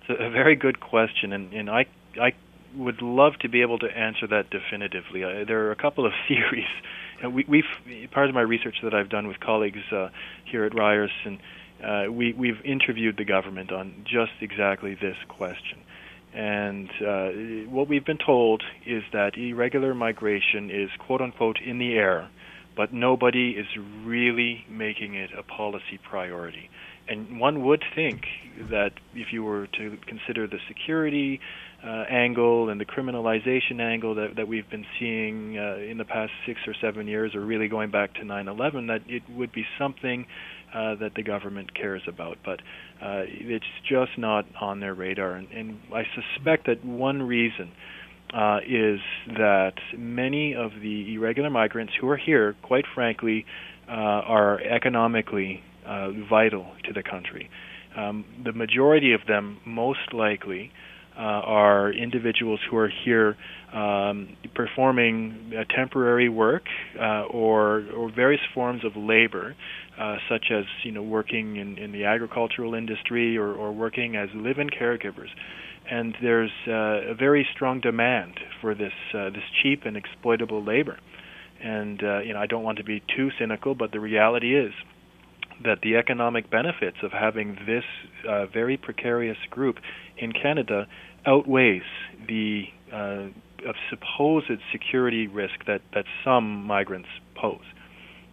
It's a very good question, and I would love to be able to answer that definitively. There are a couple of theories. We've part of my research that I've done with colleagues here at Ryerson, we've interviewed the government on just exactly this question. And what we've been told is that irregular migration is quote-unquote in the air, but nobody is really making it a policy priority. And one would think that if you were to consider the security angle and the criminalization angle that we've been seeing in the past 6 or 7 years, or really going back to 9/11, that it would be something that the government cares about. But it's just not on their radar. And I suspect that one reason is that many of the irregular migrants who are here, quite frankly, are economically vital to the country. The majority of them, most likely, are individuals who are here performing temporary work or various forms of labor, such as working in the agricultural industry or working as live-in caregivers. And there's a very strong demand for this cheap and exploitable labor. And I don't want to be too cynical, but the reality is that the economic benefits of having this very precarious group in Canada outweighs the supposed security risk that some migrants pose.